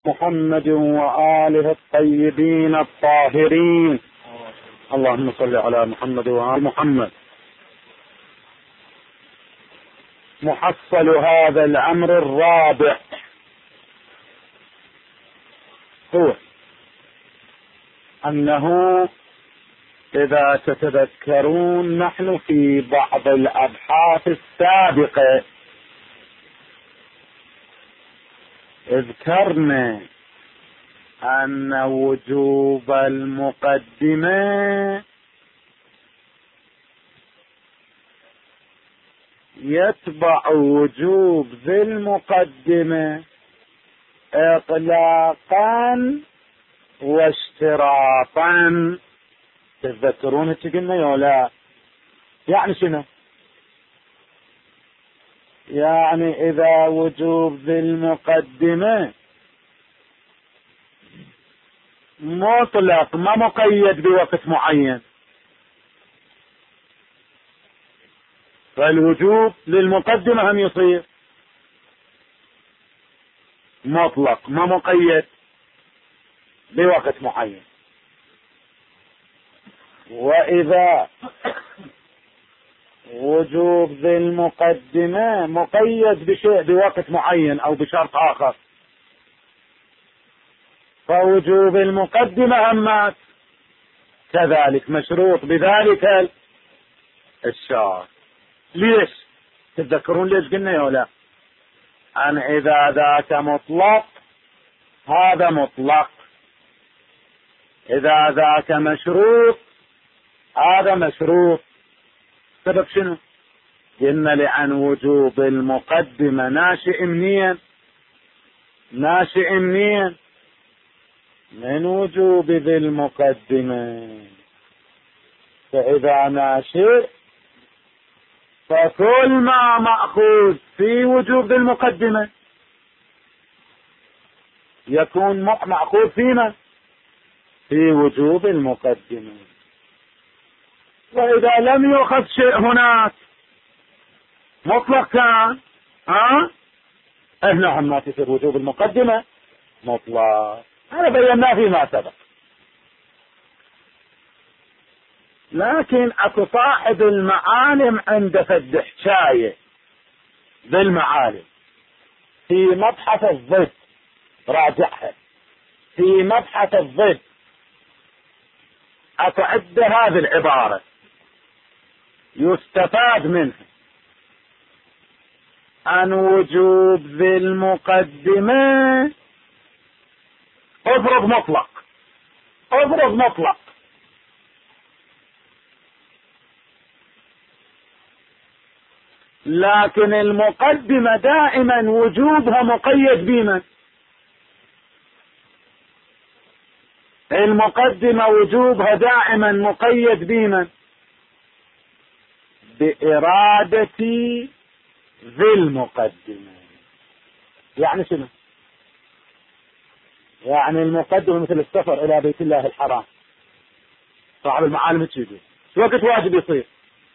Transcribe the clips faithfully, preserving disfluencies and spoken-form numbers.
محمد وآله الطيبين الطاهرين. اللهم صل على محمد وآل محمد. محصل هذا الأمر الرابع هو أنه إذا تتذكرون نحن في بعض الأبحاث السابقة ذكرنا أن وجوب المقدمة يتبع وجوب ذي المقدمة إطلاقا واشتراطا. تتذكرون ايش قلنا يا لا؟ يعني شنو؟ يعني إذا وجوب ذي المقدمة مطلق ما مقيد بوقت معين، فالوجوب للمقدمة هم يصير مطلق ما مقيد بوقت معين. وإذا وجوب ذي المقدمة مقيد بشيء بوقت معين أو بشرط آخر، فوجوب المقدمة همات كذلك مشروط بذلك الشرط. ليش؟ تتذكرون ليش قلنا يا لا؟ أن إذا ذاك مطلق هذا مطلق، إذا ذاك مشروط هذا مشروط. سبب شنو؟ قلنا لأن وجوب المقدمة ناشئ منين؟ ناشئ منين؟ من وجوب ذي المقدمة. فإذا ناشئ فكل ما مأخوذ في وجوب ذي المقدمة يكون مأخوذ فيما في وجوب المقدمة. وإذا لم يؤخذ شيء هناك مطلق كان ها هنا هم في وجوب المقدمة مطلق. هذا بيناه فيما سبق. لكن اكو صاحب المعالم عنده فد حكاية بالمعالم في مبحث الضد، راجعها في مبحث الضد اكو عنده هذه العبارة يستفاد منها عن وجوب ذي المقدمة. افرض مطلق افرض مطلق لكن المقدمة دائما وجوبها مقيد بمن؟ المقدمة وجوبها دائما مقيد بمن؟ بإرادة ذي المقدمة. يعني شنو؟ يعني المقدمة مثل السفر إلى بيت الله الحرام، صاحب المعالم تشيله شو وقت واجب يصير؟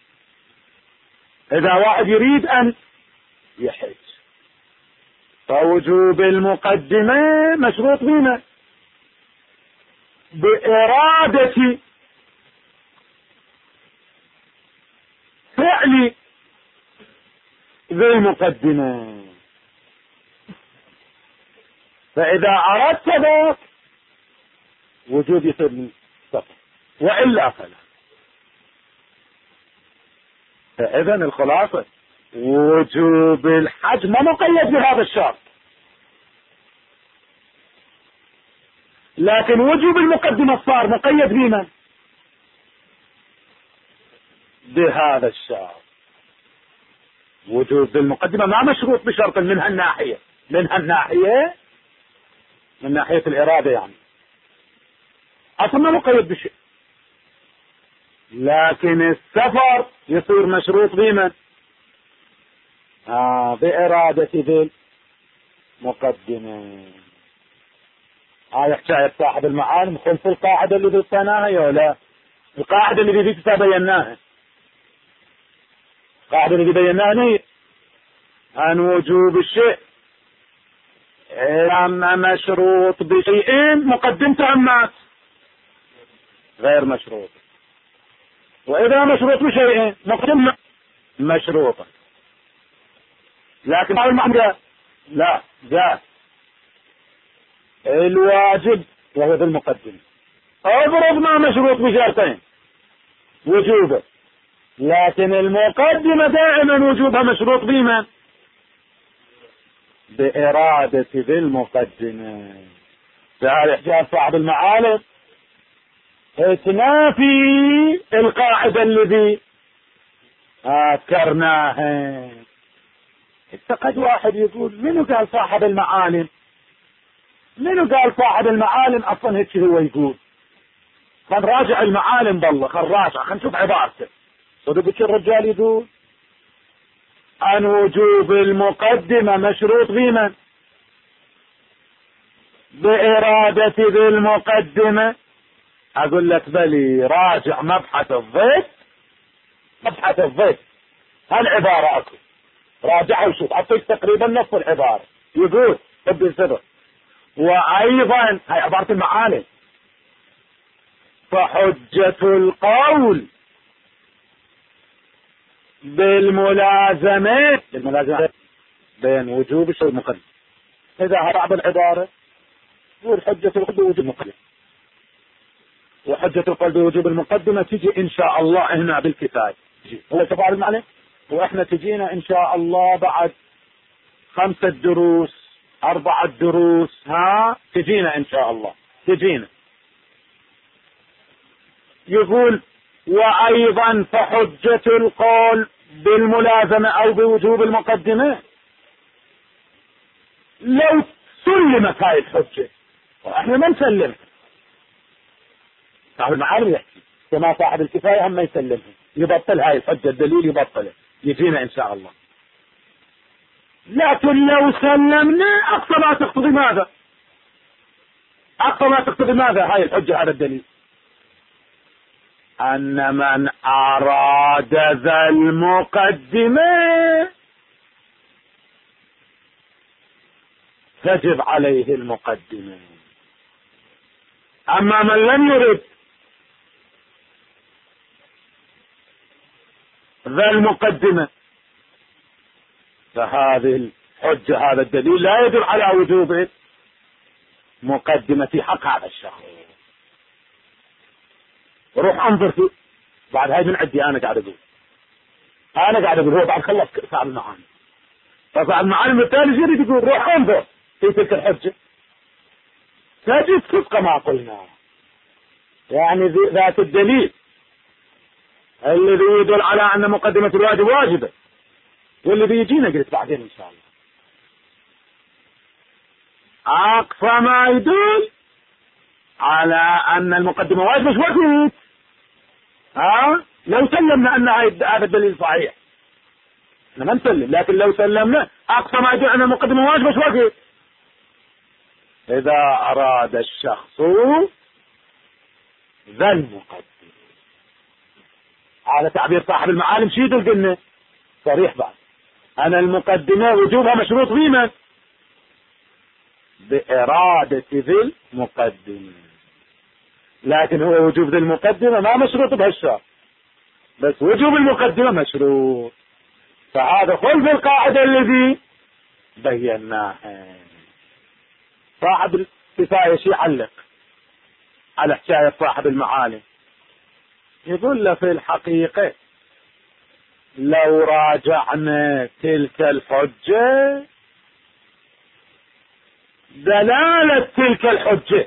إذا واحد يريد أن يحج، فوجوب المقدمة مشروط بما؟ بإرادة فعل ذي المقدمة. فإذا أردت ذلك وجوب يصير من السفر، وإلا فلا. فإذا الخلاصة وجوب الحج ما مقيد بهذا الشرط، لكن وجوب المقدمة صار مقيد بما؟ بهذا الشرط. وجوب المقدمة ما مشروط بشرط من هالناحية، من هالناحية من ناحية الإرادة، يعني أصلا ما مقيد بشيء. لكن السفر يصير مشروط بمن؟ آه بإرادة ذي المقدمة. هاي حكاية صاحب المعالم خلف القاعدة اللي ذكرناها يا لا؟ القاعدة اللي بيجي بيناها، القاعدة اللي بيناها هي عن وجوب الشيء اما مشروط بشيء مقدمته أمات غير مشروط، وإذا مشروط بشيء مقدمة مشروطة. لكن المعنى لا جاء الواجب وهو في المقدمة، اضرب ما مشروط بشرطين وجوبه، لكن المقدمة دائما وجوبها مشروط بما بإرادة ذي المقدمة. تعال احجاب صاحب المعالم تنافي القاعدة الذي أذكرناها. اتقد واحد يقول منو قال صاحب المعالم؟ منو قال صاحب المعالم؟ أصلا هيك هو يقول. خل راجع المعالم بالله، خل راجع، خل نشوف عبارته. صدق الرجال يقول عن وجوب المقدمة مشروط بمن؟ بإرادة ذي المقدمة. أقول لك بلي راجع مبحث الضد، مبحث الضد هالعبارة أكو، راجعها وشوف، أعطيك تقريبا نص العبارة. يقول طب السبب وأيضا هاي عبارة المعالم، فحجة القول بالملازمة بالملازمة بين وجوب الشيء المقدم. إذا بعض العبارة يقول حجة القول بوجوب المقدم، وحجة القول بوجوب المقدمة تجي إن شاء الله هنا بالكفاية. هو تفاعل المعنى، وإحنا تجينا إن شاء الله بعد خمسة دروس أربعة دروس ها تجينا إن شاء الله تجينا. يقول وأيضا فحجة القول بالملازمة أو بوجوب المقدمة لو سلمت هاي الحجة، وإحنا ما نسلمها. صاحب المعالم يحكي كما صاحب الكفاية هم ما يسلمها، يبطل هاي الحجة، الدليل يبطله، يجينا إن شاء الله. لكن لو سلمنا أقصى ما تقتضي ماذا؟ أقصى ما تقتضي ماذا هاي الحجة هذا الدليل؟ أن من أراد ذا المقدمة تجب عليه المقدمة، أما من لم يرد ذا المقدمة فهذه الحجة هذا الدليل لا يدل على وجوب مقدمة في حق هذا الشخص. روح انظر في بعد هاي من عندي انا قاعد اقول انا قاعد اقول هو بعد خلص صاحب المعاني، فصاحب المعاني الثاني يريد يقول روح انظر في تلك الحجة تجد صدق ما قلنا، يعني ذات الدليل الذي يدل على ان مقدمة الواجب واجبة، والذي يجينا قلت بعدين ان شاء الله اقصى ما يدل على ان المقدمة واجبة. مش وقت ها لو سلمنا ان هذا الدليل صحيح احنا ما نسلم، لكن لو سلمنا اقصى ما يدل ان المقدمة واجبة. مش وقت اذا اراد الشخص ذا المقدمة، على تعبير صاحب المعالم شي يدل قلنا صريح بعد انا المقدمة وجوبها مشروط بمن؟ بإرادة ذي المقدمة، لكن هو وجوب ذي المقدمة ما مشروط بهالشرط، بس وجوب المقدمة مشروط. فهذا خلف القاعدة الذي بيناها. صاحب الكفاية شي علق على حكاية صاحب المعالم، يقول له في الحقيقة لو راجعنا تلك الحجة دلالة تلك الحجة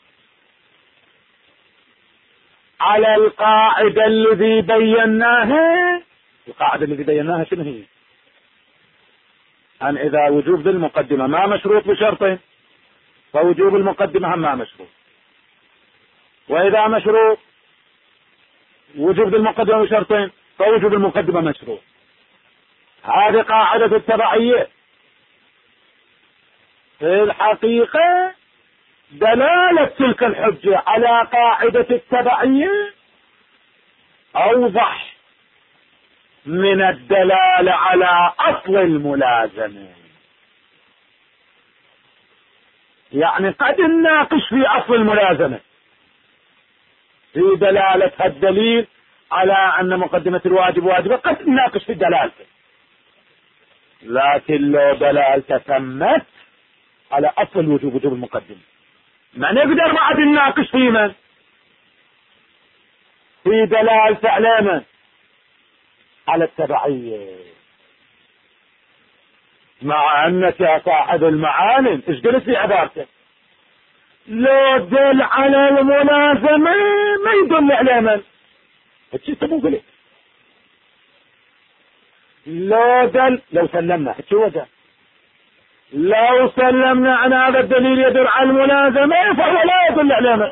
على القاعدة الذي بيناها. القاعدة الذي بيناها شنو هي؟ أن إذا وجوب ذي المقدمة ما مشروط بشرطين فوجوب المقدمة هم ما مشروط، وإذا مشروط وجوب ذي المقدمة بشرطين فوجوب المقدمة مشروط. هذه قاعدة التبعية. في الحقيقة دلالة تلك الحجة على قاعدة التبعية أوضح من الدلالة على أصل الملازمة. يعني قد نناقش في أصل الملازمة في دلالة الدليل على أن مقدمة الواجب واجبة، قد نناقش في دلالته، لكن لو دلالته تمت على أصل الوجوب وجوب المقدمة ما نقدر بعد نناقش في من في دلالته على من على التبعية. مع أنك يا صاحب المعالم ايش قلت في عبارتك؟ لو دل على الملازمة ما يدل على من؟ هتشي تبو قلت لو دل لو سلمنا هتشي وجه لو سلمنا عن هذا الدليل يدل على الملازمة فهو لا يدل على من؟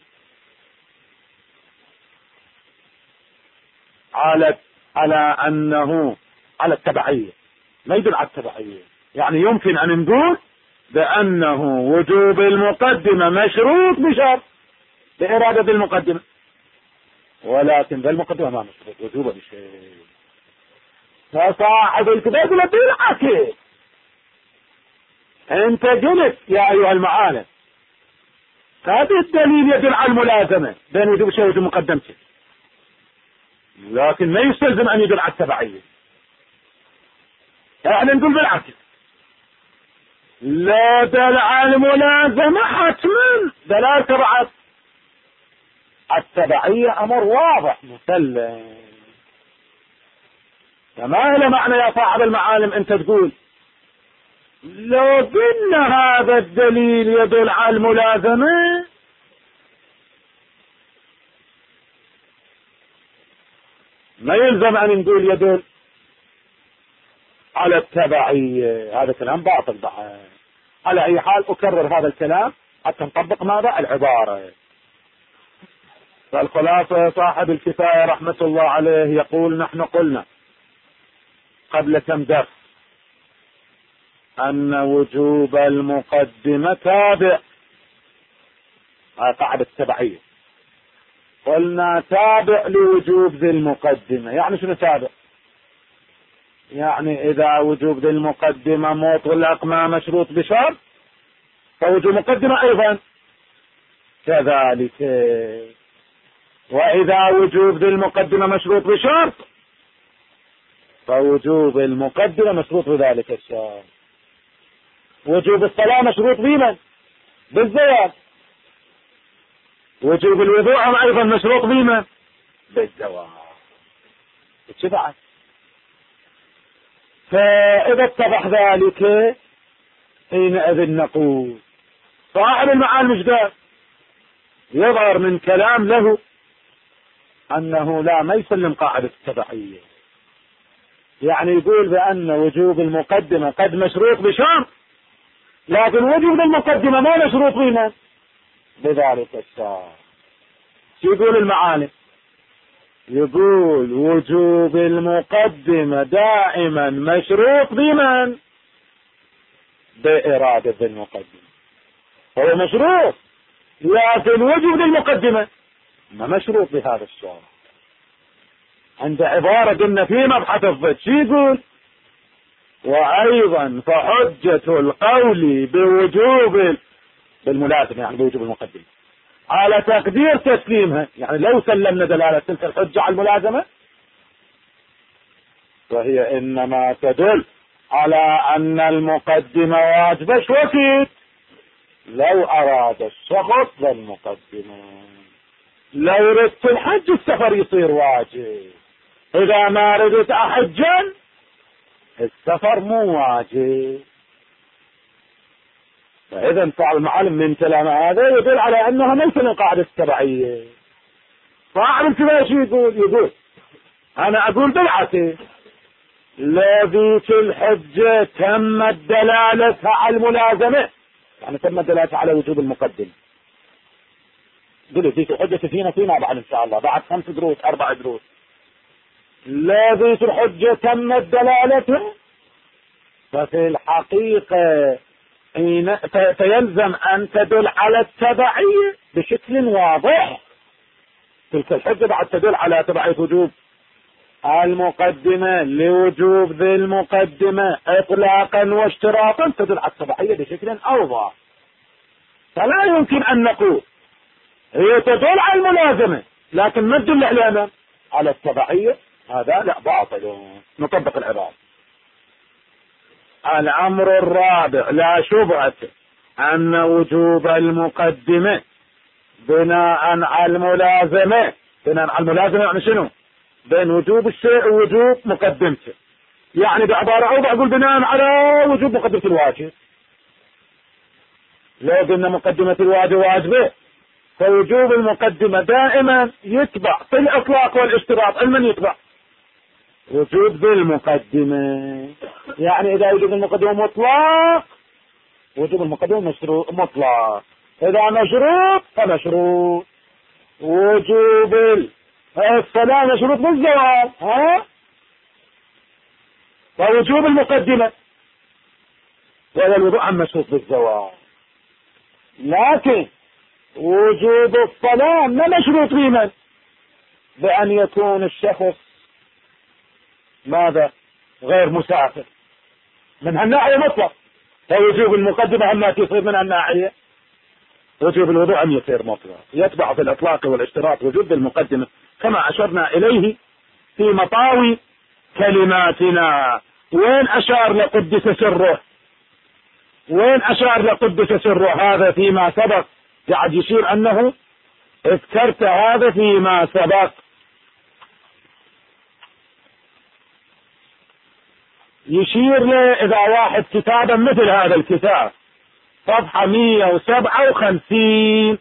على على أنه على التبعية، ما يدل على التبعية. يعني يمكن أن نقول بأنه وجوب المقدمة مشروط بشرط بإرادة المقدمة، ولكن ذا المقدمة ما مشروط وجوبا بشيء. فصاحب الكتاب يقول بالعكس انت قلت يا أيها المعالم هذا الدليل يدل على الملازمة بين وجوب الشيء وجوب مقدمته، لكن ما يستلزم أن يدل على التبعية. احنا نقول بالعكس لا دل على الملازمة حتما دلالة تبعت التبعية أمر واضح مسلم. فما له معنى يا صاحب المعالم انت تقول لو قلنا هذا الدليل يدل على الملازمة ما يلزم أن نقول يدل على التبعية. هذا كلام باطل بعد. على أي حال أكرر هذا الكلام حتى نطبق ماذا العبارة. فالخلاصة صاحب الكفاية رحمة الله عليه يقول نحن قلنا قبل كم درس أن وجوب المقدمة تابع، قاعدة التبعية قلنا تابع لوجوب ذي المقدمة. يعني شنو تابع؟ يعني إذا وجوب ذي المقدمة مطلق ما مشروط بشرط فوجوب مقدمة أيضا كذلك، وإذا وجوب ذي المقدمة مشروط بشرط فوجوب المقدمة مشروط بذلك الشرط. وجوب الصلاة مشروط بمن؟ بالزواج. وجوب الوضوء أيضا مشروط بمن؟ بالزواج. اتبعت. فإذا اتضح ذلك حينئذ نقول صاحب المعالم مش قال يظهر من كلام له أنه لا ما يسلم قاعدة التبعية. يعني يقول بأن وجوب المقدمة قد مشروط بشرط، لكن وجوب المقدمة ما مشروط بمن؟ بذلك الشرط. شو يقول المعالم؟ يقول وجوب المقدمة دائما مشروط بمن؟ بإرادة المقدمة. هو مشروط، لكن وجوب المقدمة ما مشروط بهذا الشرط. عند عبارة قلنا في مبحث الضد شو يقول؟ وأيضا فحجة القول بوجوب بالملازمة يعني بوجوب المقدمة على تقدير تسليمها، يعني لو سلمنا دلالة تلك الحجة على الملازمة فهي إنما تدل على أن المقدمة واجبة. شو وكيد لو أراد الشخص بالمقدمة لو ردت الحج السفر يصير واجب، إذا ما ردت أحجا السفر مو واجب. فإذا صاحب المعلم من كلام هذا يدل على أنها ليس من قاعدة التبعية. صاحب الكفاية شو يقول؟ يقول أنا أقول بالعكس لذيك الحجة تمت دلالتها على الملازمة، يعني تمت دلالتها على وجوب المقدم. قلت ذيك الحجة فينا فينا بعد إن شاء الله بعد خمس دروس أربع دروس. لذيك الحجة تمت دلالتها ففي الحقيقة فيلزم أن تدل على التبعية بشكل واضح. تلك الحجة بعد تدل على تبعية وجوب المقدمة لوجوب ذي المقدمة إطلاقا واشتراطا تدل على التبعية بشكل أوضح. فلا يمكن أن نقول هي تدل على الملازمة لكن ما تدل علينا على التبعية، هذا لا باطل. نطبق العبارة. الأمر الرابع لا شبهة أن وجوب المقدمة بناء على الملازمة. بناء على الملازمة يعني شنو؟ بين وجوب الشيء ووجوب مقدمته. يعني بعبارة أوضح أقول بناء على وجوب مقدمة الواجب. لو قلنا مقدمة الواجب واجبة فوجوب المقدمة دائما يتبع في الإطلاق والاشتراط. من يتبع؟ وجوب بالمقدمة. يعني إذا وجوب المقدمة مطلق وجوب المقدمة مشروط مطلق، إذا مشروط فمشروط. وجوب الصلاة مشروط بالزواج، ها؟ ووجوب المقدمة وهو الوضوء عن مشروط بالزواج. لكن وجوب الصلاة ما مشروط بمن؟ بأن يكون الشخص ماذا؟ غير مسافر. من هالناحية مطلق. فوجوب المقدمة هم يصير من هالناحية وجوب الوضوء أن يصير مطلق. يتبع في الإطلاق والاشتراط وجوب المقدمة كما أشرنا إليه في مطاوي كلماتنا. وين أشار لقدس سره؟ وين أشار لقدس سره؟ هذا فيما سبق. قاعد يشير أنه اذكرت هذا فيما سبق. يشير له إذا واحد كتابا مثل هذا الكتاب صفحة مئة وسبعة وخمسين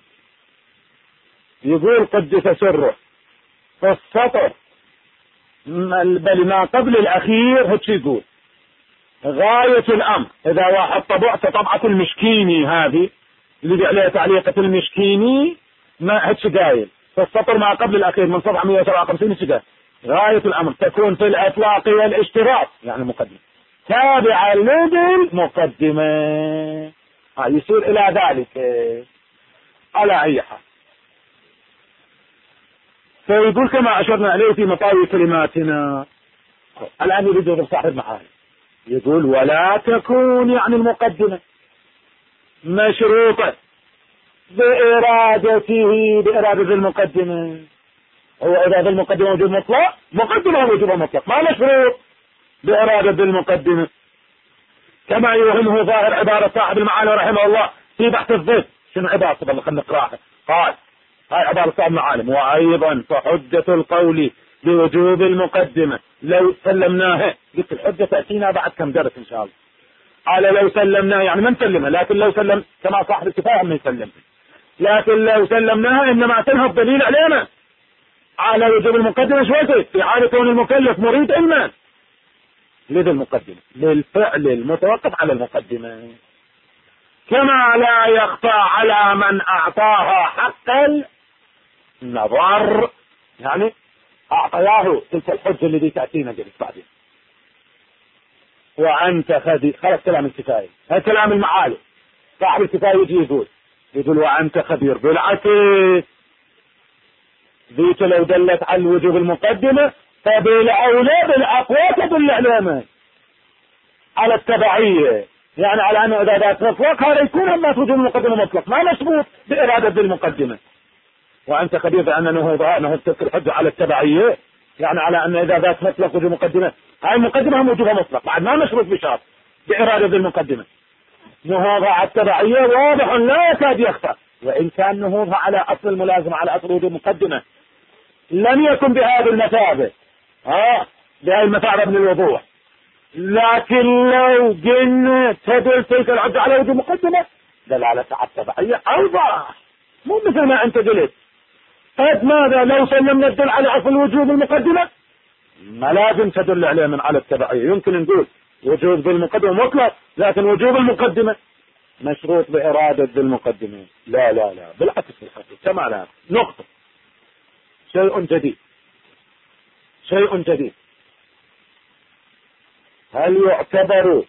يقول قدس سره في السطر بل ما قبل الأخير هيك يقول غاية الأمر. إذا واحد طبعت طبعة المشكيني هذه اللي عليها تعليقة المشكيني ما هيك قايل في السطر ما قبل الأخير من صفحة مئة وسبعة وخمسين هيك قايل غاية الأمر تكون في الإطلاق والاشتراط يعني مقدمة تابعة للمقدمة. ها يصير إلى ذلك على أي حال. فيقول كما أشرنا عليه في مطاوي كلماتنا. الآن يريد يضرب صاحب معاني يقول ولا تكون يعني المقدمة مشروطة بإرادته بإرادة المقدمة. هو إرادة المقدمة وجود مطلق مقدمة وجود مطلق ما مشروط بإرادة المقدمة كما يوهمه ظاهر عبارة صاحب المعاني رحمه الله في بحث الضيف. شنو عبارة بالله خلنا نقراها. قال هاي عبارة صاحب المعالم وأيضا فحجة القول بوجوب المقدمة لو سلمناها. قلت الحجة تأتينا بعد كم درس إن شاء الله. على لو سلمناها يعني ما نسلمها لكن لو سلم كما صاحب الكفاية ما يسلم لكن لو سلمناها إنما تنهض دليل علينا على وجوب المقدمة شوية في حال كون المكلف مريد علما لذا المقدمة للفعل المتوقف على المقدمة كما لا يخفى على من أعطاها حق النظر. يعني أعطياه تلك الحجة التي تأتينا جلس بعدين وأنت خدي خلص كلام الكفاية. هذا كلام المعالي. صاحب الكفاية يجي يقول يقول وأنت خبير بالعكس ذيك لو دلت على وجوب المقدمة فبالأولى بالأقوى تدل علامة على التبعية يعني على أن إذا ذات مطلق هذا يكون أما وجوب المقدمة مطلق ما مشروط بإرادة المقدمة. وأنت خبير بأن نهوضها أنه تذكر الحجة على التبعية يعني على أن إذا ذات مطلق وجوب مقدمة هاي المقدمة هم وجوبها مطلق بعد ما مشروط بشرط بإرادة المقدمة. نهوضها على التبعية واضح لا يكاد يخفى وإن كان نهوضها على أصل الملازمة على أصل وجوب مقدمة لم يكن بهذه المثابة ها بهذه المثابة من الوضوح. لكن لو قلنا تدل تلك الحجة على وجوب مقدمة دلالة على التبعية أوضح مو مثل ما أنت قلت. قد ماذا لو سلمنا تدل على أصل وجوب المقدمة ما لازم تدل عليه من على التبعية. يمكن نقول وجوب بالمقدمة مطلق لكن وجوب المقدمة مشروط بإرادة بالمقدمة. لا لا لا بالعكس بالحقيقة كما لا نقطة شيء جديد شيء جديد. هل يعتبر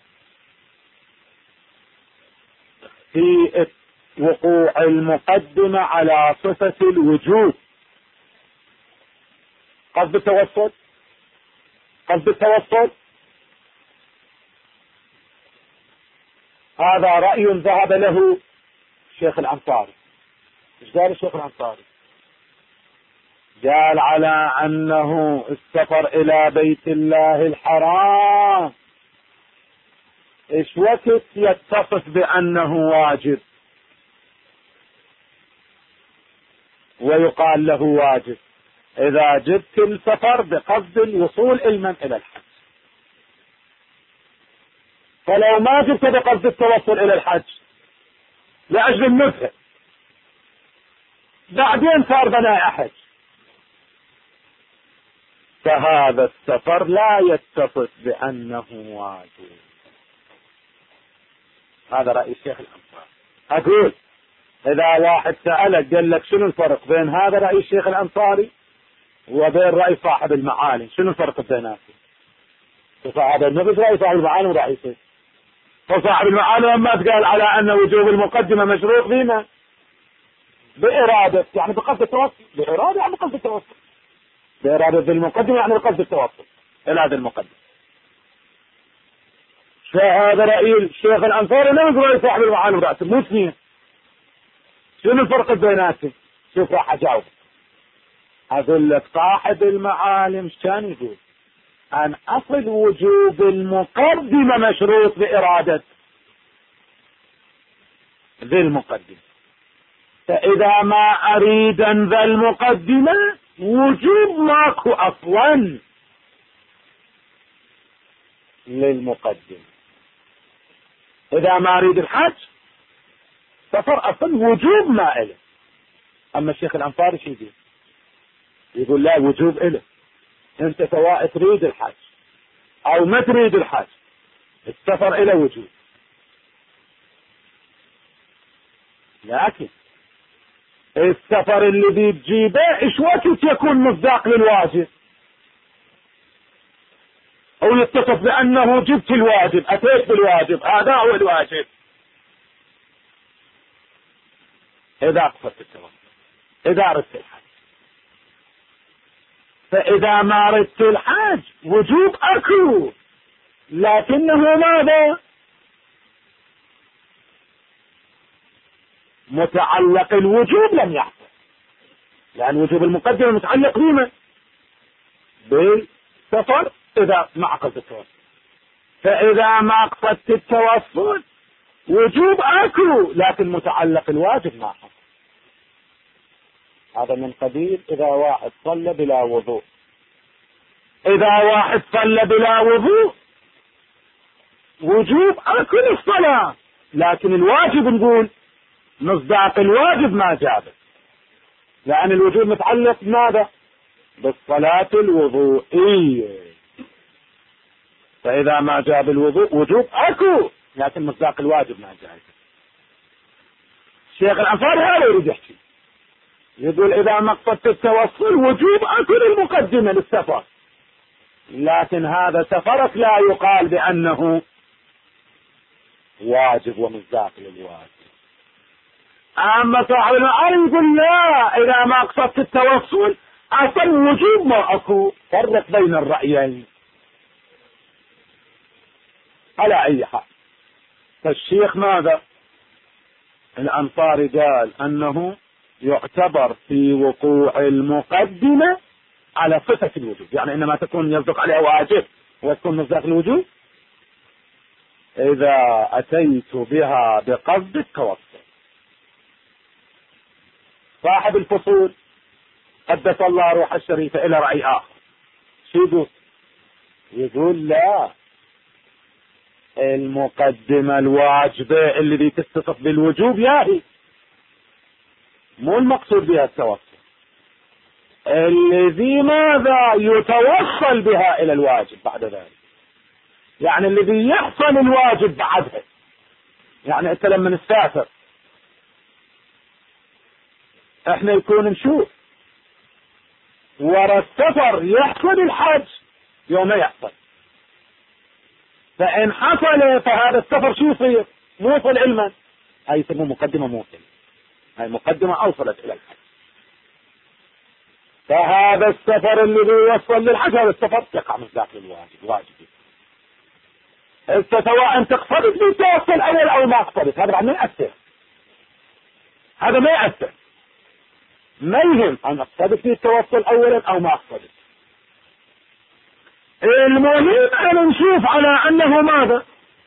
في وقوع المقدمة على صفة الوجود قصد التوسط قصد التوسط؟ هذا رأي ذهب له الشيخ الأنصاري. ايش قال الشيخ الأنصاري؟ قال على أنه السفر إلى بيت الله الحرام ايش وقت يتصف بأنه واجب ويقال له واجب؟ إذا جبت السفر بقصد الوصول علما إلى الحج. فلو ما جبت بقصد التوصل إلى الحج لأجل النزهة بعدين صار بناء حج، فهذا السفر لا يتصف بأنه واجب. هذا رأي الشيخ الأنصاري. أقول إذا واحد سألك قال لك شنو الفرق بين هذا رأي الشيخ الأنصاري وبين رأي صاحب المعالم، شنو الفرق بيناتهم؟ صاحب النبي رأي صاحب المعالم ورأي الشيخ. فصاحب المعالم ما تقال على أن وجوب المقدمة مشروط بما بإرادة، يعني بقصد التوصل، بإرادة يعني بقصد التوصل، بإرادة بالمقدمة يعني بقصد التوصل إلى هذا المقدم. فهذا رأي الشيخ الأنصاري لا يقول رأي صاحب المعالم رأسه مو اثنين. شنو الفرق بيناتهم؟ شوف راح أجاوب. أقول لك صاحب المعالم كان يقول أن أصل وجوب المقدمة مشروط بإرادة ذي المقدمة، فإذا ما أريد أن ذا المقدمة وجوب ماكو أصلا للمقدمة. إذا ما أريد الحج سفر أصلا وجوب ما إله. أما الشيخ الأنصاري شو يقول؟ يقول لا وجوب إله، أنت سواء تريد الحج أو ما تريد الحج السفر إلى وجوب. لكن السفر اللي بيجيبه إيش وقت يكون مصداق للواجب أو يتصف بأنه جبت الواجب، أتيت بالواجب، هذا هو الواجب. إذا قصدت التوسل، إذا أردت الحج. فإذا ما أردت الحج وجوب أكو، لكنه ماذا؟ متعلق الوجوب لم يحصل، لأن وجوب المقدمة متعلق بما بالسفر إذا ما قصدت التوسل. فإذا ما قصدت التوسل وجوب أكو، لكن متعلق الواجب ما حصل. هذا من قبيل إذا واحد صلى بلا وضوء. إذا واحد صلى بلا وضوء وجوب أكو الصلاة، لكن الواجب نقول مصداق الواجب ما جابه، لأن الوجوب متعلق ماذا؟ بالصلاة الوضوئية. فإذا ما جاب الوضوء وجوب أكو، لكن مصداق الواجب ما جابه. الشيخ الأنصاري هذا يريد يحكي، يقول إذا ما قصدت التوصل وجوب أكو المقدمة للسفر، لكن هذا سفرك لا يقال بأنه واجب ومصداق للواجب. أما صاحب المعالم يقول لا، إذا ما قصدت التوصل أصل وجوب ما أكو. فرق بين الرأيين على أي حال. فالشيخ ماذا؟ الأنصاري قال أنه يعتبر في وقوع المقدمة على صفة الوجوب، يعني إنما تكون يصدق عليها واجب وتكون مصداق الوجوب إذا أتيت بها بقصد التوصل. صاحب الفصول قدس الله روح الشريفة إلى رأي آخر. شو يقول؟ يقول لا، المقدمة الواجبة اللي دي تتصف بالوجوب ياهي مو المقصود بها التوصل، الذي ماذا يتوصل بها إلى الواجب بعد ذلك، يعني الذي يحصل الواجب بعدها. يعني أنت لما نسافر احنا يكون نشوف ورا السفر يحصل الحج يوم يحصل، فإن حصل فهذا السفر شو يصير؟ موصل علما، هاي يسموه مقدمة موصل، هاي مقدمة أوصلت إلى الحج. فهذا السفر الذي يوصل للحج هذا السفر يقع مصداق للواجب، واجبي. انت سواء تقصدت بالتوصل أول أو ما قصدت، هذا بعد ما يأثر. هذا ما يأثر، ما يهم أن أقصد في التوصل أولا أو ما أقصد. المهم أن نشوف على أنه ماذا؟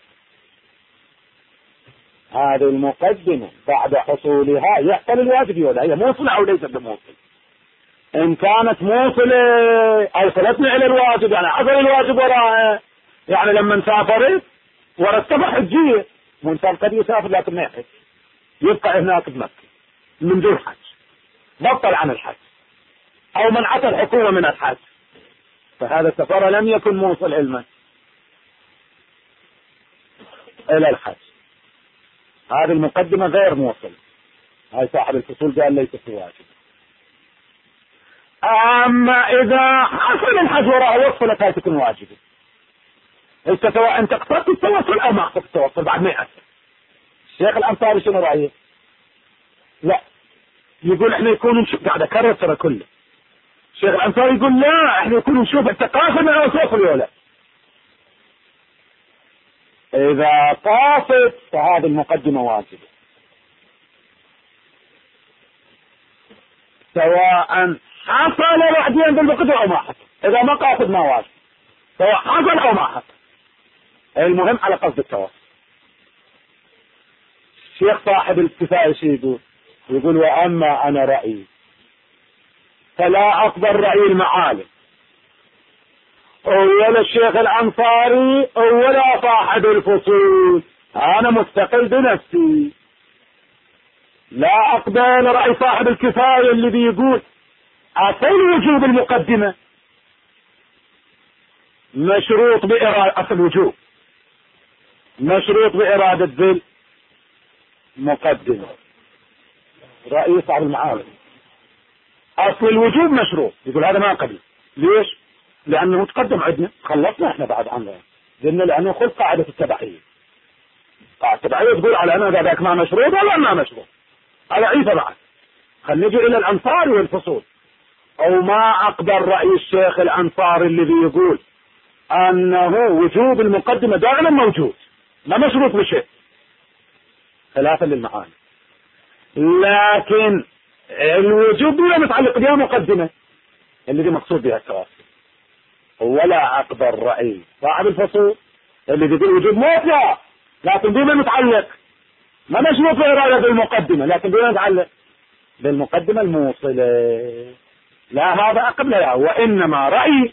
هذه المقدمة بعد حصولها يحصل الواجب ولا هي موصلة أو ليست بموصل. إن كانت موصلة أوصلتني إلى الواجب، يعني حصل الواجب وراء، يعني لما نسافرت ورتبها حجية، منسان قد يسافر لكن ما يحج، يبقى هناك بمكة من دون حج، بطل عن الحج أو منعت الحكومة من الحج، فهذا السفر لم يكن موصل علما إلى الحج. هذه المقدمة غير موصل، هاي صاحب الفصول قال ليس في واجب. أما إذا حصل الحج وراء وصلت هاي تكون واجبة. انت سواء انت اقصدت التوصل او ما اقصدت التوصل بعد ما يأثر. الشيخ الأنصاري شنو رأيه؟ لا، يقول احنا يكون نشوف، قاعد اكرر ترى كله. الشيخ الأنصاري يقول لا، احنا يكون نشوف انت قاصد او توصل ولا لا. اذا قاصد فهذه المقدمة واجبة، سواء حصل بعدين بالمقدمة او ما حصل. اذا ما قاصد ما واجب، سواء حصل او ما حصل، المهم على قصد التوصل. الشيخ صاحب الكفاية شو يقول؟ يقول واما انا رأيي فلا اقبل رأي المعالم ولا الشيخ الأنصاري ولا صاحب الفصول، انا مستقل بنفسي، لا اقبل رأي صاحب الكفاية اللي بيقول اصل وجوب المقدمة مشروط بإرادة، اصل وجوب مشروط بإرادة ذي المقدمة. رأي صاحب المعالم اصل الوجوب مشروط، يقول هذا ما قبل. ليش؟ لانه تقدم عندنا، خلصنا احنا بعد عنه، قلنا لانه خلق قاعدة التبعية. قاعدة التبعية تقول على انا ذاك ما مشروط ولا ما مشروط، على عيسى بعد. خلينا نجي الى الانصاري والفصول. او ما اقدر رأي الشيخ الانصاري اللي بيقول انه وجوب المقدمة دائما موجود ما مشروط بشيء، خلافا للمعاني. لكن الوجوب بلا متعلق بها مقدمة اللي دي مقصود بها التواصل. ولا اقدر رأي صاحب الفصول اللي بيقول وجوب موضع لكن بما متعلق ما مشروط بإرادة بالمقدمة، لكن بما متعلق بالمقدمة الموصلة. لا هذا قبلها، وإنما رأيي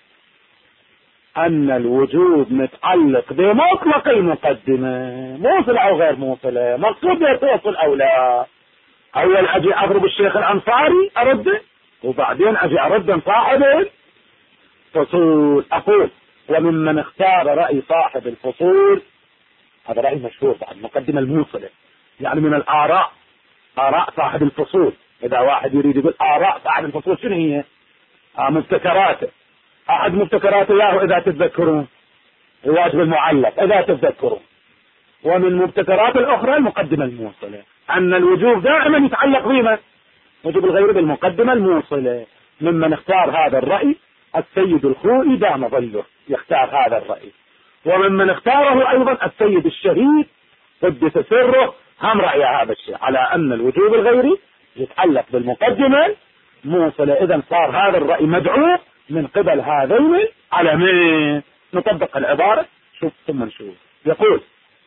أن الوجوب متعلق بمطلق المقدمة، موصلة أو غير موصلة، مقصود بها توصل أو لا. أول أجي أضرب الشيخ الأنصاري أرده، وبعدين أجي أرد صاحب الفصول. أقول وممن اختار رأي صاحب الفصول، هذا رأي مشهور بعد المقدمة الموصلة، يعني من الآراء، آراء صاحب الفصول. إذا واحد يريد يقول آراء صاحب الفصول شنو هي؟ آه مبتكراته. أحد مبتكراته ياه إذا تتذكرون الواجب المعلق إذا تتذكرون. ومن مبتكرات الأخرى المقدمة الموصلة، أن الوجوب دائما يتعلق بما وجوب الغير بالمقدمة الموصلة. ممن اختار هذا الرأي السيد الخوئي دام ظله يختار هذا الرأي، وممن اختاره أيضا السيد الشهيد قدس سره هم رأي هذا الشيء، على أن الوجوب الغيري يتعلق بالمقدمة موصلة. إذا صار هذا الرأي مدعو من قبل هذين على من نطبق العبارة. شوف ثم نشوف. يقول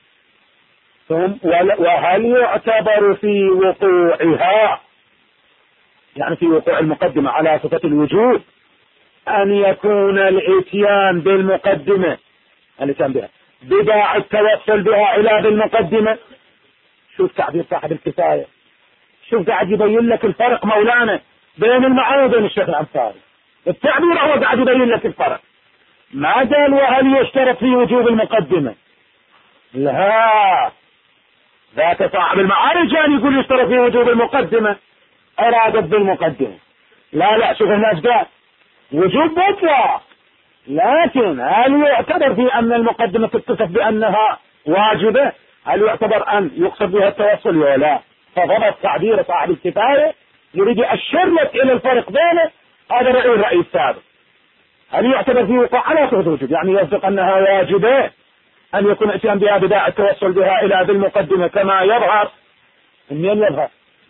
ثم وهل يعتبر في وقوعها، يعني في وقوع المقدمة على صفة الوجوب، أن يكون الاتيان بالمقدمة الاتيان بها بداع التوصل بها إلى بالمقدمة. شوف تعبير صاحب الكفاية، شوف قاعد يبين لك الفرق مولانا بين المعاني وبين الشيخ الأنصاري. التعبير هو قاعد يبين لك الفرق. ما قال وهل يشترط في وجوب المقدمة، لا، ذاك صاحب المعارج كان يقول يشترط في وجوب المقدمة أرادت بالمقدمة. لا لا، شوف الناس قال وجوب مطلق، لكن هل يعتبر في أن المقدمة تتصف بأنها واجبة؟ هل يعتبر أن يقصد بها التوصل ولا لا؟ فضبط تعبير صاحب الكفاية يريد يأشر لك إلى الفرق بينه. هذا رأي الرأي السابق. هل يعتبر في وقوع على صفة الوجوب، يعني يصدق أنها واجبة أن يكون اتيان بها بداع التوصل بها إلى بالمقدمة كما يظهر. منين يظهر؟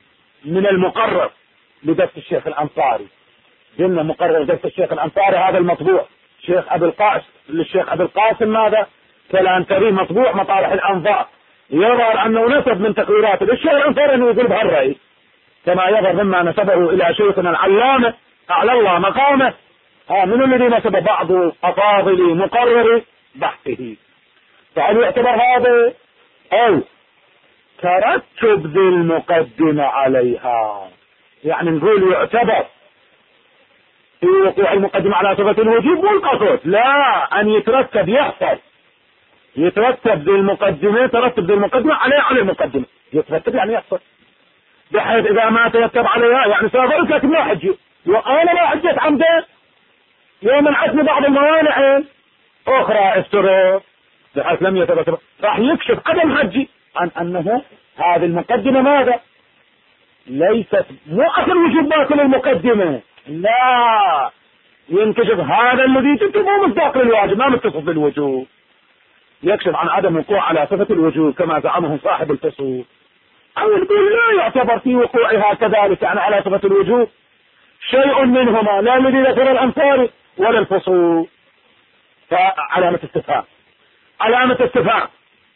من المقرر لدرس الشيخ الأنصاري. قلنا مقرر درس الشيخ الأنصاري هذا المطبوع شيخ أبي القاسم للشيخ أبي القاسم ماذا؟ كلانتري مطبوع مطارح الأنظار. يظهر أنه نسب من تقريراته للشيخ الأنصاري أنه يقول بهالرأي، كما يظهر مما نسبه إلى شيخنا العلامة أعلى الله مقامه. ها من الذي نسب بعض أفاضل مقرر بحثه. فهل يعتبر هذا أو ترتب ذي المقدمة عليها؟ يعني نقول يعتبر في وقوع المقدمة على صفة الوجوب والقصد، لا أن يترتب يحصل يترتب ذي المقدمة ترتب ذي المقدمة عليه على المقدمة، يترتب يعني يحصل، بحيث إذا ما ترتب عليها يعني سأقول لك ما حجي وأنا ما حجيت عمدا يوم منعتني بعض الموانع أخرى افترض بحيث لم يترتب، راح يكشف قدم حجي عن أنه هذه المقدمة ماذا؟ ليست مو أصل وجوبات للمقدمة، لا ينكشف هذا الذي جبته مو مصداق للواجب ما متصف بالوجوب، يكشف عن عدم وقوع على صفة الوجوب كما زعمه صاحب الفصول، أو يقول لا يعتبر في وقوعها كذلك يعني على صفة الوجوب شيء منهما لا الذي ذكر الأنصاري ولا الفصول. فعلامة استفهام علامة استفهام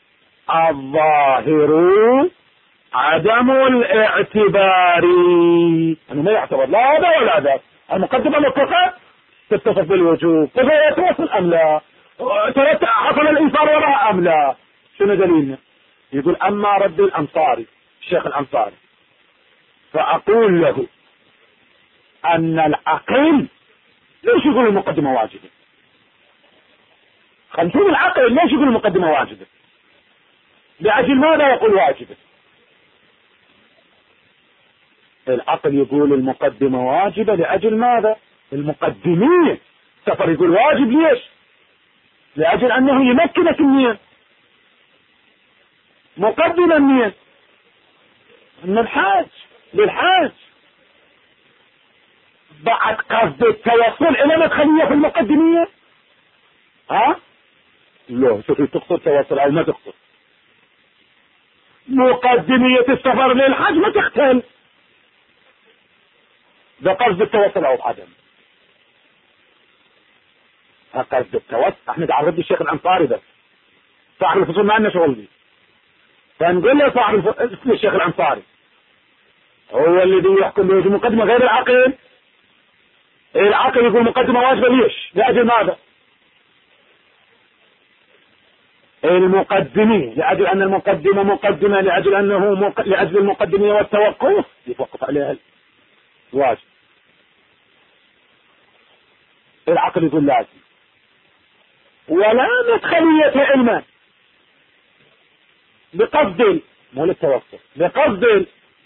الظاهر عدم الاعتبار، أنه ما يعتبر لا هذا ولا هذا، المقدمة مطلقة تتصف بالوجوب فهو يتوصل أم لا، حصل الإنصار وراء أم لا، شنو دليلنا؟ يقول أما رد الأنصاري الشيخ الأنصاري فأقول له أن العقل ليش يقول المقدمة واجبة؟ خمسون العقل ليش يقول المقدمة واجبة؟ لأجل ماذا يقول واجبة؟ العقل يقول المقدمة واجبة لأجل ماذا؟ المقدمية سفر يقول واجب ليش؟ لأجل أنه يمكنك منين؟ مقدما منين؟ من الحاج للحاج بعد قصد التوصل إلى مدخلية في المقدمية. ها؟ لا شوفي تقصد توصل أو ما تقصد. مقدمية السفر للحج ما تختل بقصد التوصل أو بعدم. قصد التوصل احنا تعرض الشيخ الأنصاري بس صاحب الفصول ما عندنا شغل دي، فنقول له صاحب اسم الشيخ الأنصاري هو الذي يحكم بوجوب مقدمة غير العقل. العقل يقول مقدمة واجبة ليش؟ لأجل ماذا؟ المقدمين لأجل أن المقدمة مقدمة لأجل أنه مق... لأجل المقدمية والتوقف يتوقف عليها الواجب. العقل يقول لازم ولا مدخلية علما بقصد مو للتوصل بقصد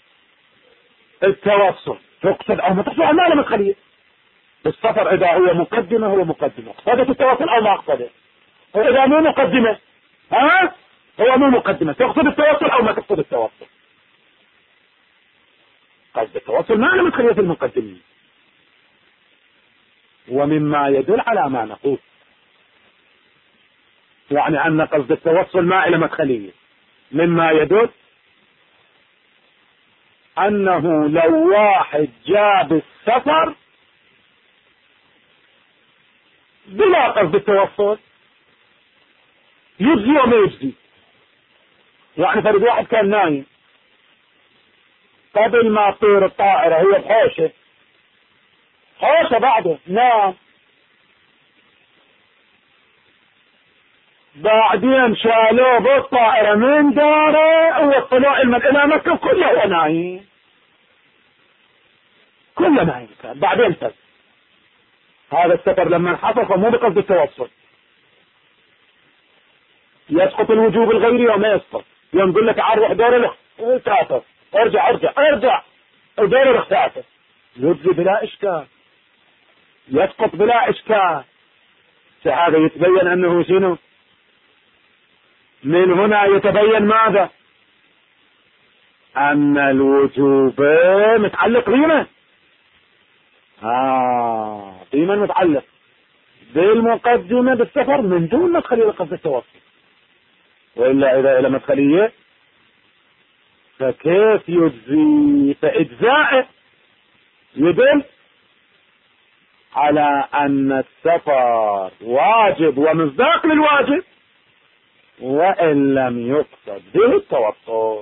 التوصل تقصد أو ما تقصد ما له مدخلية. السفر إذا هو مقدمة هو مقدمة قصدت التوصل أو ما قصده، وإذا مو مقدمة ها هو مو مقدمة تقصد التوصل أو ما تقصد التوصل. قصد التوصل ما له مدخلية في المقدمين. ومما يدل على ما نقول يعني أن قصد التوصل ما له مدخلية، مما يدل أنه لو واحد جاب السفر بلا قصد التوصل يجزي وما يجزي. يعني فرد واحد كان نايم قبل ما تطير الطائرة هي بحوشة حوشة بعده نام، بعدين شالوه بالطائرة من داره ووصلوه إلى مكة كله هو نايم كله نايم كان. بعدين فز هذا السفر لما حصل فمو بقصد التوصل يسقط الوجوب الغيري وما يسقط. يوم يقول لك عروح دور الاختلاف ارجع ارجع ارجع دور الاختلاف يجزي بلا اشكال يسقط بلا اشكال. هذا يتبين انه شنو؟ من هنا يتبين ماذا؟ ان الوجوب متعلق بمن؟ آه بمن متعلق؟ بالمقدمة بالسفر من دون مدخلية لقصد التوصل، وإلا إذا إلى مدخلية فكيف يجزي؟ إجزائه يدل على أن السفر واجب ومصداق للواجب، وإن لم يقصد به التوسط،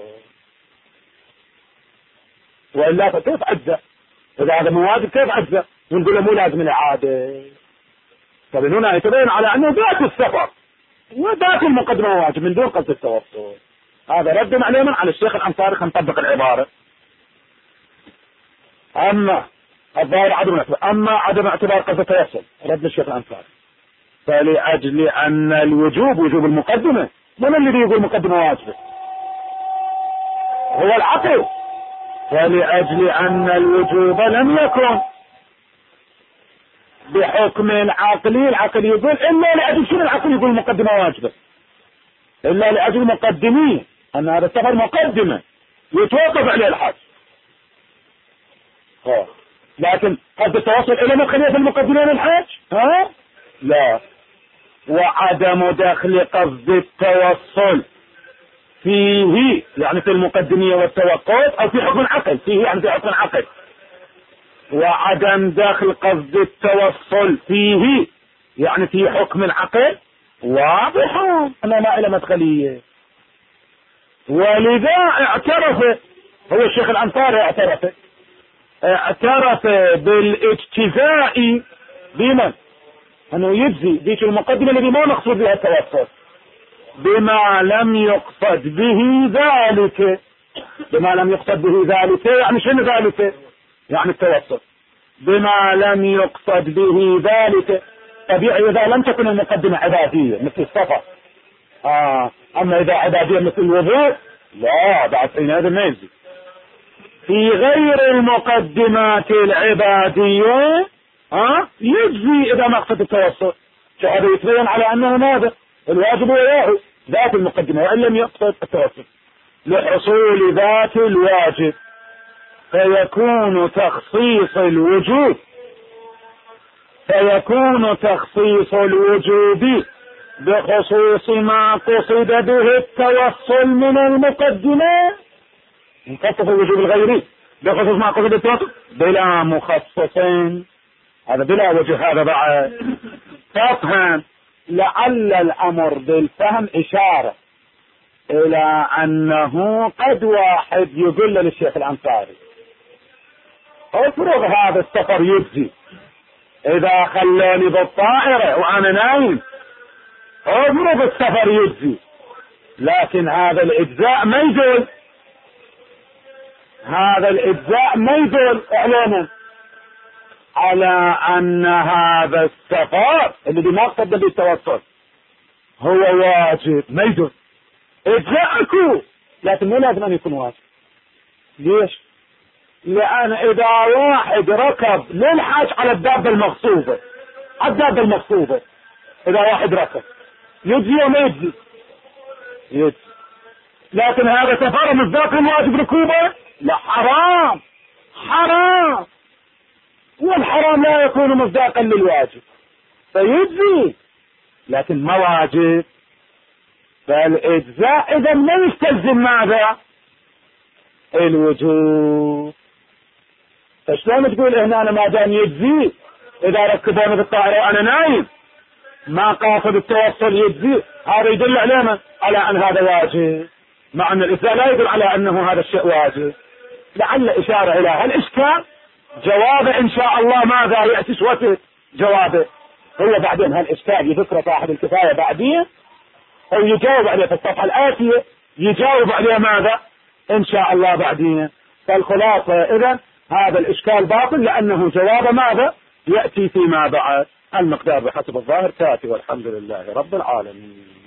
وإلا فكيف أجزأ؟ إذا هذا مو واجب كيف أجزأ؟ ونقول له مو لازم الإعادة. طب هنا يتبين على أنه ذات السفر وذات المقدمة واجب من دون قصد التوسط. هذا رد عليه على الشيخ الأنصاري. خلينا نطبق العبارة. أما الظاهر عدم الاعتبار، أما عدم اعتبار قصد التوسط رد الشيخ الأنصاري فلأجل أن الوجوب وجوب المقدمة. من الذي يقول مقدمة واجبة؟ هو العقل. فلأجل أن الوجوب لم يكن بحكم العقل، العقل يقول إلا لأجل شنو العقل يقول مقدمة واجبة؟ إلا لأجل مقدمين، أن هذا السفر مقدمة يتوقف عليه الحج. ها. لكن قد التوصل إلى مدخلية المقدمين الحج؟ ها؟ لا. وعدم دخل قصد التوصل فيه يعني في المقدمية والتوقف، أو في حكم العقل، فيه يعني في حكم العقل. وعدم دخل قصد التوصل فيه يعني في حكم العقل واضح أنه ما إلى مدخلية. ولذا اعترف هو الشيخ الأنصاري اعترف اعترف بالاجتزاء بمن؟ أنه يجزي ذيك المقدمة الذي ما مقصود بها التوسط بما لم يقصد به ذلك. بما لم يقصد به ذلك يعني شنو ذلك؟ يعني التوسط. بما لم يقصد به ذلك طبيعي إذا لم تكن المقدمة عبادية مثل السفر. آه. أما إذا عبادية مثل الوضوء لا، بعد حينئذ ما يجزي. في غير المقدمات العبادية ها يجزي إذا ما قصد التوسط. فهذا يتبين على أنه ماذا؟ الواجب وياه ذات المقدمة وإن لم يقصد التوسط لحصول ذات الواجب، فيكون تخصيص الوجوب فيكون تخصيص الوجوب بخصوص ما قصد به التوصل من المقدمة. نخصص الوجوب الغيري بخصوص ما قصد التوصل بلا مخصصين. هذا بلا وجه. هذا بعد تفهم لعل الأمر بالفهم إشارة إلى أنه قد واحد يقول للشيخ الأنصاري افرض هذا السفر يجزي إذا خلوني بالطائرة وأنا نايم، افرض السفر يجزي، لكن هذا الإجزاء ما يدل هذا الإجزاء ما يدل إعلانا على أن هذا السفر الذي ما قصد به التوسل هو واجب. ما يدل. إجزاءكم لكن مو لازم أن يكون واجب. ليش؟ لأن إذا واحد ركب للحج على الدابة المغصوبة على الدابة المغصوبة إذا واحد ركب يجزي وما يجزي؟ يجزي. لكن هذا سفر مصداق الواجب ركوبه؟ لا، حرام حرام. والحرام لا يكون مصداقا للواجب فيجزي لكن ما واجب. فالإجزاء إذا ما يستلزم ماذا؟ الوجوب. فشلون تقول هنا أنا ما دام يجزي إذا ركبوني بالطائرة وأنا نايم ما قاصد التوصل يجزي؟ هذا يدل علينا على أن هذا واجب، مع أن الإجزاء لا يدل على أنه هذا الشيء واجب. لعل إشارة إلى هالإشكال. جوابه إن شاء الله ماذا يأتي شوته جوابه هو بعدين هالإشكال يذكر صاحب الكفاية بعدين أو يجاوب عليه في الصفحة الآتية، يجاوب عليه ماذا إن شاء الله بعدين. فالخلاصة إذن هذا الإشكال باطل لأنه جواب ماذا يأتي فيما بعد. المقدار بحسب الظاهر كافي والحمد لله رب العالمين.